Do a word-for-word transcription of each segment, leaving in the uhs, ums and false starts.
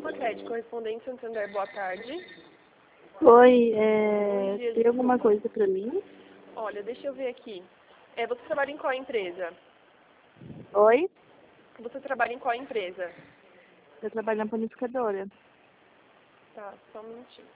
Raquel, correspondente Santander, boa tarde. Oi, é, dia, tem alguma coisa pra mim? Olha, deixa eu ver aqui. É, você trabalha em qual empresa? Oi? Você trabalha em qual empresa? Eu trabalho na panificadora. Tá, só um minutinho.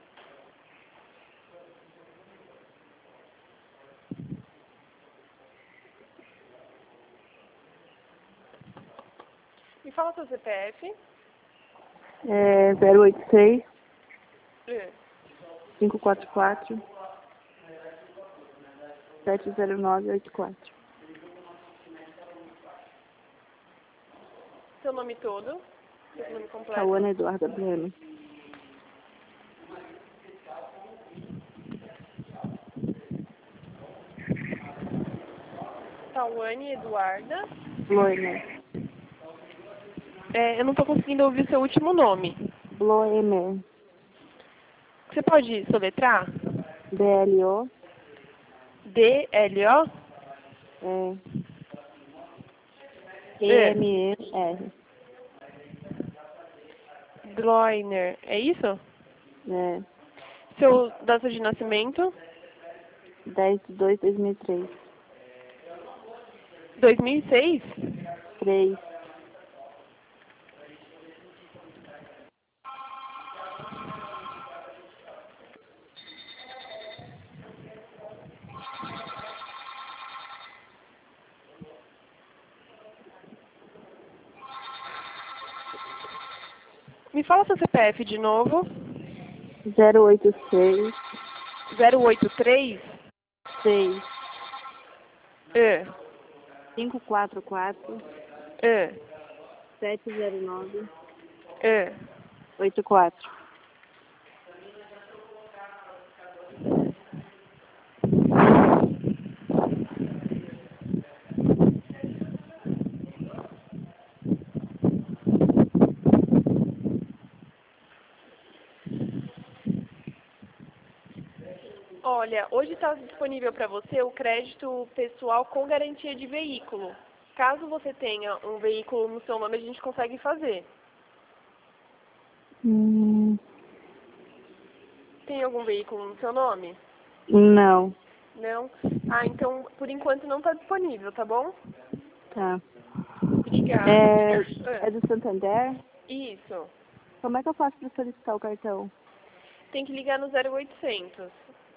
Me fala seu C P F. É zero oito seis, É. cinco quatro quatro, sete zero nove oito quatro. Seu nome todo? Seu nome completo? Cauana Eduarda Bueno. Tawane Eduarda. Bloemer. É, eu não tô conseguindo ouvir seu último nome. Bloemer. Você pode soletrar? B L O. D L O? É. E É. M E R. Gloiner, é isso? É. Seu data de nascimento? dez de dois de dois mil e três. dois mil e seis? três. Me fala seu C P F de novo. zero oito seis, zero oito três? seis, É. cinco quatro quatro, É. sete zero nove É. oito quatro. Olha, hoje está disponível para você o crédito pessoal com garantia de veículo. Caso você tenha um veículo no seu nome, a gente consegue fazer. Hum, Tem algum veículo no seu nome? não. Não? Ah, então, por enquanto não está disponível, tá bom? Tá. Obrigada. É, Ah, é do Santander? Isso. Como é que eu faço para solicitar o cartão? Tem que ligar no zero oitocentos.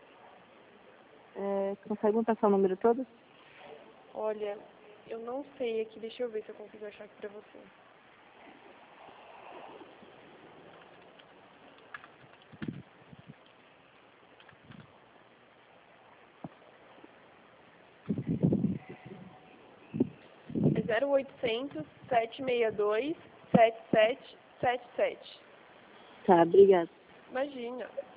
É, consegue me passar o número todo? Olha, eu não sei aqui, deixa eu ver se eu consigo achar aqui pra você. É zero oitocentos, sete seis dois, sete sete sete sete. Tá, obrigada. Imagina.